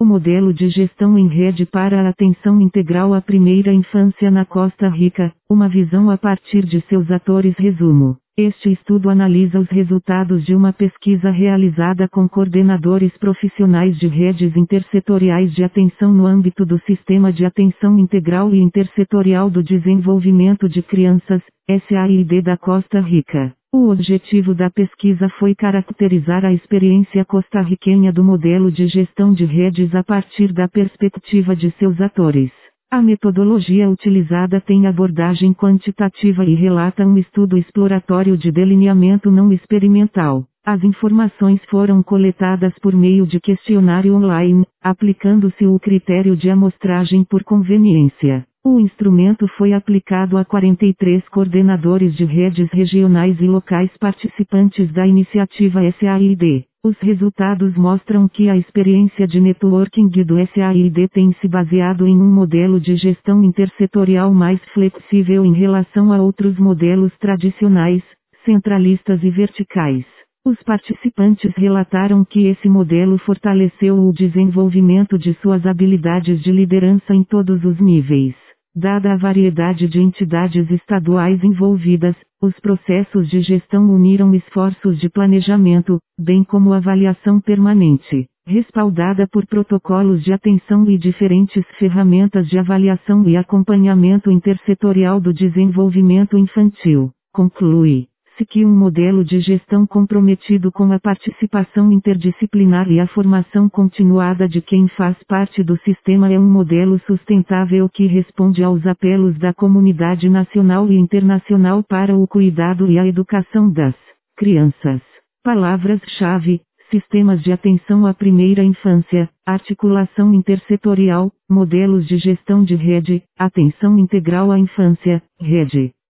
O modelo de gestão em rede para a atenção integral à primeira infância na Costa Rica, uma visão a partir de seus atores. Resumo. Este estudo analisa os resultados de uma pesquisa realizada com coordenadores profissionais de redes intersetoriais de atenção no âmbito do Sistema de Atenção Integral e Intersetorial do Desenvolvimento de Crianças, SAID da Costa Rica. O objetivo da pesquisa foi caracterizar a experiência costarriquenha do modelo de gestão de redes a partir da perspectiva de seus atores. A metodologia utilizada tem abordagem quantitativa e relata um estudo exploratório de delineamento não experimental. As informações foram coletadas por meio de questionário online, aplicando-se o critério de amostragem por conveniência. O instrumento foi aplicado a 43 coordenadores de redes regionais e locais participantes da iniciativa SAID. Os resultados mostram que a experiência de networking do SAID tem se baseado em um modelo de gestão intersetorial mais flexível em relação a outros modelos tradicionais, centralistas e verticais. Os participantes relataram que esse modelo fortaleceu o desenvolvimento de suas habilidades de liderança em todos os níveis. Dada a variedade de entidades estaduais envolvidas, os processos de gestão uniram esforços de planejamento, bem como avaliação permanente, respaldada por protocolos de atenção e diferentes ferramentas de avaliação e acompanhamento intersetorial do desenvolvimento infantil. Conclui-se que um modelo de gestão comprometido com a participação interdisciplinar e a formação continuada de quem faz parte do sistema é um modelo sustentável que responde aos apelos da comunidade nacional e internacional para o cuidado e a educação das crianças. Palavras-chave: sistemas de atenção à primeira infância, articulação intersetorial, modelos de gestão de rede, atenção integral à infância, rede.